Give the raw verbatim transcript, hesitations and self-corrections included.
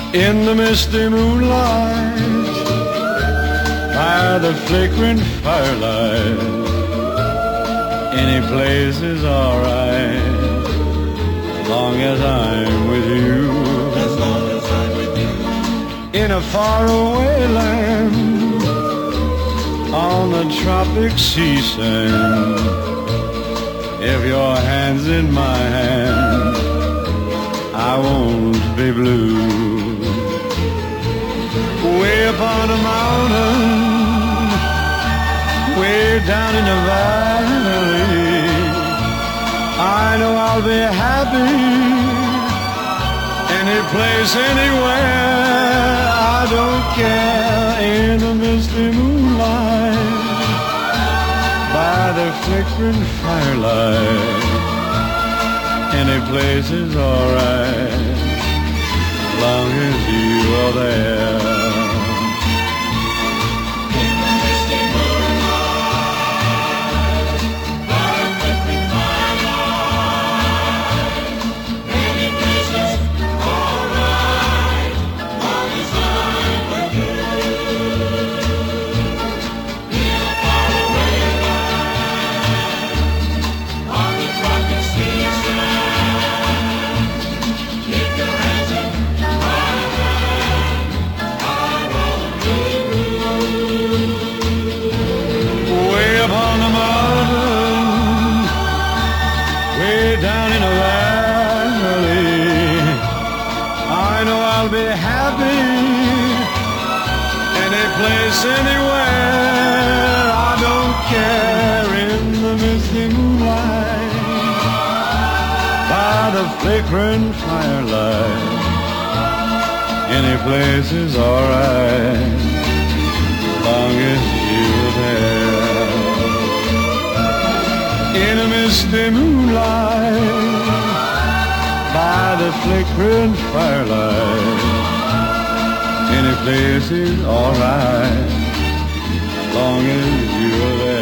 In the misty moonlight, by the flickering firelight, any place is alright, as long as I'm with you. As long as I'm with you. In a faraway land, on the tropic sea sand, if your hand's in my hand, I won't be blue. Way up on a mountain, way down in the valley, I know I'll be happy. Any place, anywhere, I don't care. In the misty moonlight, by the flickering firelight, any place is alright, as long as you are there. Down in a valley, I know I'll be happy. Any place, anywhere, I don't care. In the misty moonlight, by the flickering firelight, any place is alright, as long as you're there. In a misty moonlight, by the flickering firelight, any place is alright, as long as you're there.